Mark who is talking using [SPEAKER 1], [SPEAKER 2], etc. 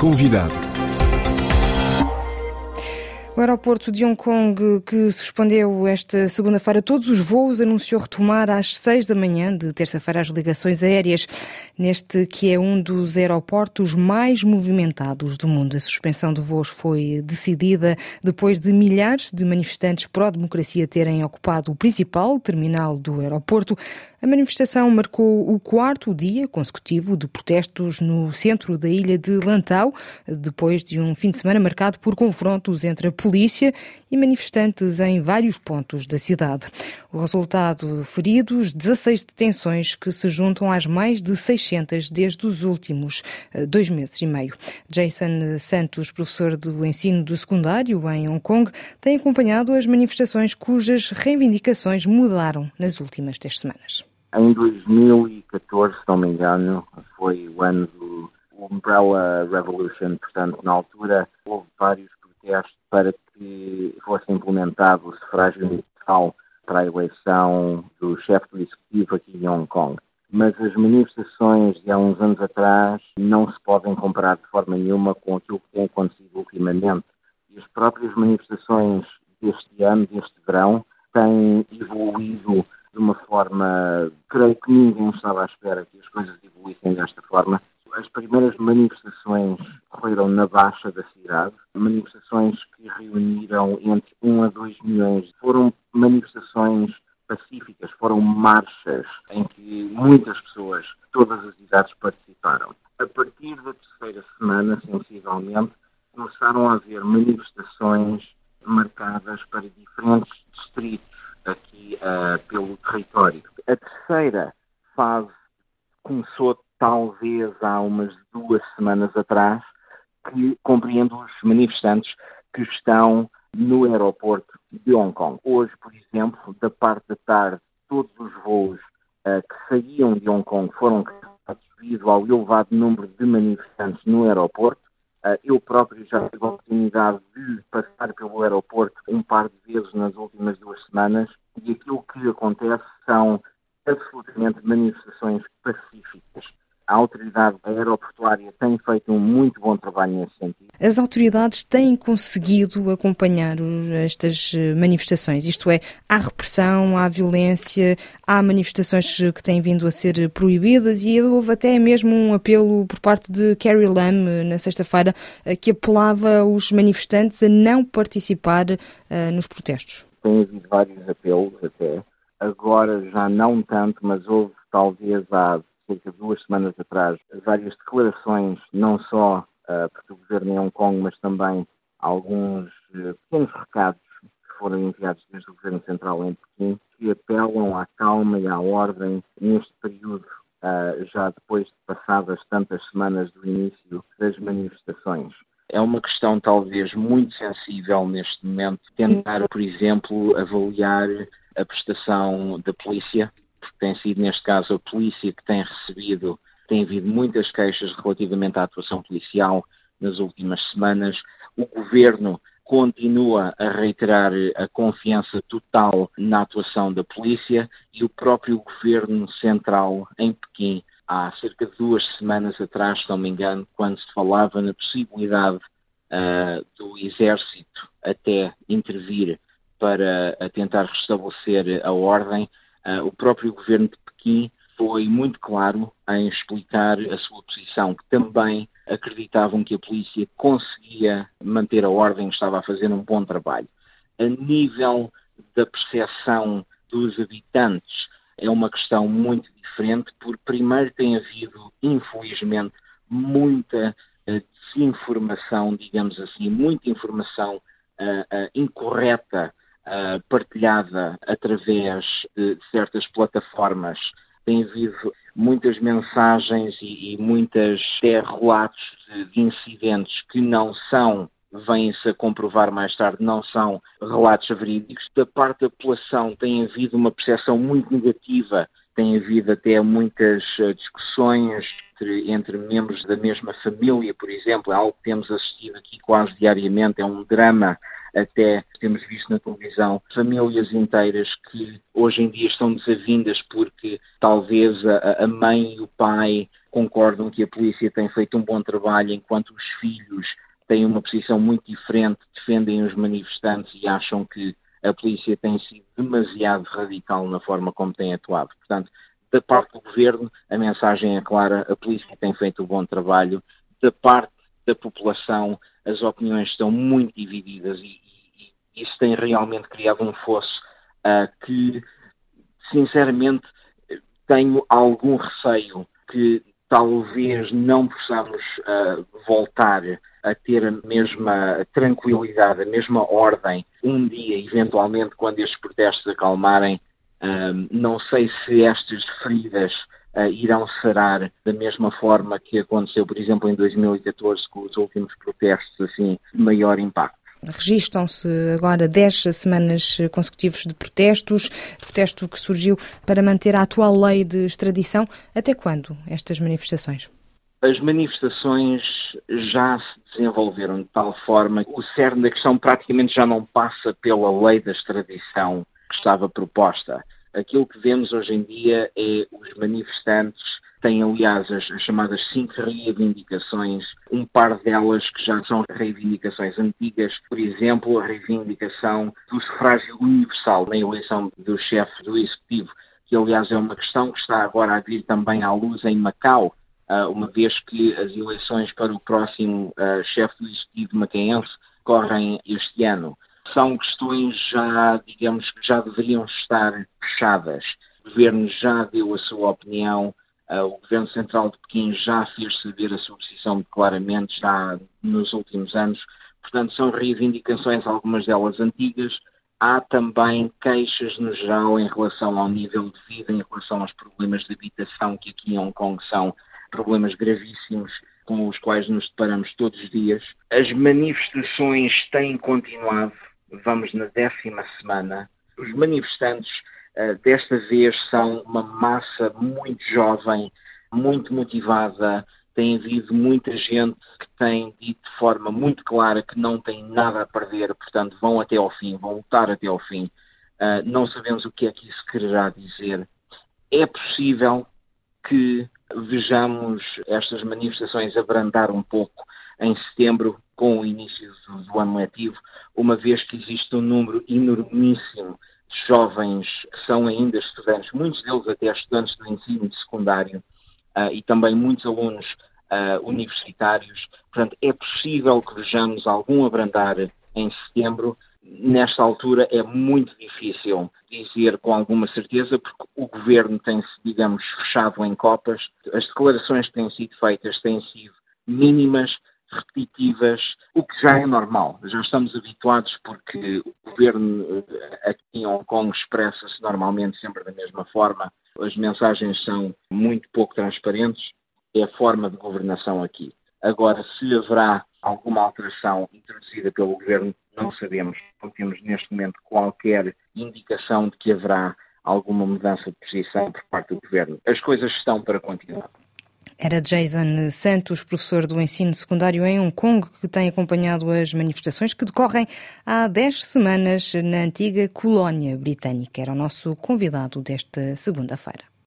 [SPEAKER 1] Convidado.
[SPEAKER 2] O aeroporto de Hong Kong, que suspendeu esta segunda-feira todos os voos, anunciou retomar às 6 da manhã de terça-feira as ligações aéreas, neste que é um dos aeroportos mais movimentados do mundo. A suspensão de voos foi decidida depois de milhares de manifestantes pró-democracia terem ocupado o principal terminal do aeroporto. A manifestação marcou o quarto dia consecutivo de protestos no centro da ilha de Lantau, depois de um fim de semana marcado por confrontos entre a polícia e manifestantes em vários pontos da cidade. O resultado: feridos, 16 detenções que se juntam às mais de 600 desde os últimos 2 meses e meio. Jason Santos, professor do ensino do secundário em Hong Kong, tem acompanhado as manifestações cujas reivindicações mudaram nas últimas 3 semanas.
[SPEAKER 3] Em 2014, se não me engano, foi o ano do Umbrella Revolution, portanto, na altura houve vários protestos para que fosse implementado o sufrágio universal para a eleição do chefe do executivo aqui em Hong Kong. Mas as manifestações de há uns anos atrás não se podem comparar de forma nenhuma com aquilo que tem acontecido ultimamente. E as próprias manifestações deste ano, deste verão, têm evoluído de uma forma, creio que ninguém estava à espera que as coisas evoluíssem desta forma. As primeiras manifestações correram na Baixa da cidade, manifestações que reuniram entre 1 a 2 milhões. Foram manifestações pacíficas, foram marchas em que muitas pessoas, todas as idades, participaram. A partir da terceira semana, sensivelmente, começaram a haver manifestações marcadas para diferentes distritos aqui pelo território. A terceira fase começou talvez há umas 2 semanas atrás, que compreende os manifestantes que estão no aeroporto de Hong Kong. Hoje, por exemplo, da parte da tarde, todos os voos que saíam de Hong Kong foram cancelados devido ao elevado número de manifestantes no aeroporto. Eu próprio já tive a oportunidade de passar pelo aeroporto um par de vezes nas últimas 2 semanas e aquilo que acontece são absolutamente manifestações pacíficas. A autoridade aeroportuária tem feito um muito bom trabalho nesse sentido.
[SPEAKER 2] As autoridades têm conseguido acompanhar estas manifestações, isto é, há repressão, há violência, há manifestações que têm vindo a ser proibidas e houve até mesmo um apelo por parte de Carrie Lam na sexta-feira que apelava os manifestantes a não participar nos protestos.
[SPEAKER 3] Tem havido vários apelos até, agora já não tanto, mas houve talvez há cerca de 2 semanas atrás, várias declarações, não só do governo em Hong Kong, mas também alguns pequenos recados que foram enviados desde o governo central em Pequim, que apelam à calma e à ordem neste período, já depois de passadas tantas semanas do início das manifestações. É uma questão talvez muito sensível neste momento, tentar, por exemplo, avaliar a prestação da polícia, porque tem sido, neste caso, a polícia que tem havido muitas queixas relativamente à atuação policial nas últimas semanas. O governo continua a reiterar a confiança total na atuação da polícia e o próprio governo central em Pequim, há cerca de 2 semanas atrás, se não me engano, quando se falava na possibilidade do exército até intervir para tentar restabelecer a ordem, o próprio governo de Pequim foi muito claro em explicar a sua posição, que também acreditavam que a polícia conseguia manter a ordem, estava a fazer um bom trabalho. A nível da percepção dos habitantes, é uma questão muito diferente, porque primeiro tem havido, infelizmente, muita desinformação, digamos assim, muita informação incorreta, partilhada através de certas plataformas. Tem havido muitas mensagens e muitas relatos de incidentes que não são, vêm-se a comprovar mais tarde, não são relatos verídicos. Da parte da população tem havido uma percepção muito negativa, tem havido até muitas discussões entre membros da mesma família, por exemplo, é algo que temos assistido aqui quase diariamente, é um drama Até temos visto na televisão famílias inteiras que hoje em dia estão desavindas porque talvez a mãe e o pai concordam que a polícia tem feito um bom trabalho, enquanto os filhos têm uma posição muito diferente, defendem os manifestantes e acham que a polícia tem sido demasiado radical na forma como tem atuado. Portanto, da parte do governo, a mensagem é clara, a polícia tem feito um bom trabalho. Da parte da população, as opiniões estão muito divididas e isso tem realmente criado um fosso que, sinceramente, tenho algum receio que talvez não possamos voltar a ter a mesma tranquilidade, a mesma ordem, um dia, eventualmente, quando estes protestos acalmarem. Não sei se estas feridas irão sarar da mesma forma que aconteceu, por exemplo, em 2014, com os últimos protestos assim, de maior impacto.
[SPEAKER 2] Registam-se agora 10 semanas consecutivas de protestos, protesto que surgiu para manter a atual lei de extradição. Até quando estas manifestações?
[SPEAKER 3] As manifestações já se desenvolveram de tal forma que o cerne da questão praticamente já não passa pela lei da extradição que estava proposta. Aquilo que vemos hoje em dia é os manifestantes têm, aliás, as chamadas 5 reivindicações, um par delas que já são reivindicações antigas, por exemplo, a reivindicação do sufrágio universal na eleição do chefe do Executivo, que, aliás, é uma questão que está agora a vir também à luz em Macau, uma vez que as eleições para o próximo chefe do Executivo macaense correm este ano. São questões já, digamos, que já deveriam estar fechadas. O governo já deu a sua opinião, o governo central de Pequim já fez saber a sua posição claramente já nos últimos anos. Portanto, são reivindicações, algumas delas antigas. Há também queixas no geral em relação ao nível de vida, em relação aos problemas de habitação, que aqui em Hong Kong são problemas gravíssimos com os quais nos deparamos todos os dias. As manifestações têm continuado. Vamos na 10ª semana. Os manifestantes desta vez são uma massa muito jovem, muito motivada. Tem havido muita gente que tem dito de forma muito clara que não tem nada a perder, portanto vão até ao fim, vão lutar até ao fim. Não sabemos o que é que isso quererá dizer. É possível que vejamos estas manifestações abrandar um pouco em setembro, com o início do ano letivo, uma vez que existe um número enormíssimo de jovens que são ainda estudantes, muitos deles até estudantes do ensino secundário, e também muitos alunos universitários. Portanto, é possível que vejamos algum abrandar em setembro. Nesta altura é muito difícil dizer com alguma certeza, porque o governo tem-se, digamos, fechado em copas. As declarações que têm sido feitas têm sido mínimas, repetitivas, o que já é normal. Já estamos habituados porque o governo aqui em Hong Kong expressa-se normalmente sempre da mesma forma. As mensagens são muito pouco transparentes. É a forma de governação aqui. Agora, se haverá alguma alteração introduzida pelo governo, não sabemos. Não temos neste momento qualquer indicação de que haverá alguma mudança de posição por parte do governo. As coisas estão para continuar.
[SPEAKER 2] Era Jason Santos, professor do ensino secundário em Hong Kong, que tem acompanhado as manifestações que decorrem há 10 semanas na antiga colónia britânica. Era o nosso convidado desta segunda-feira.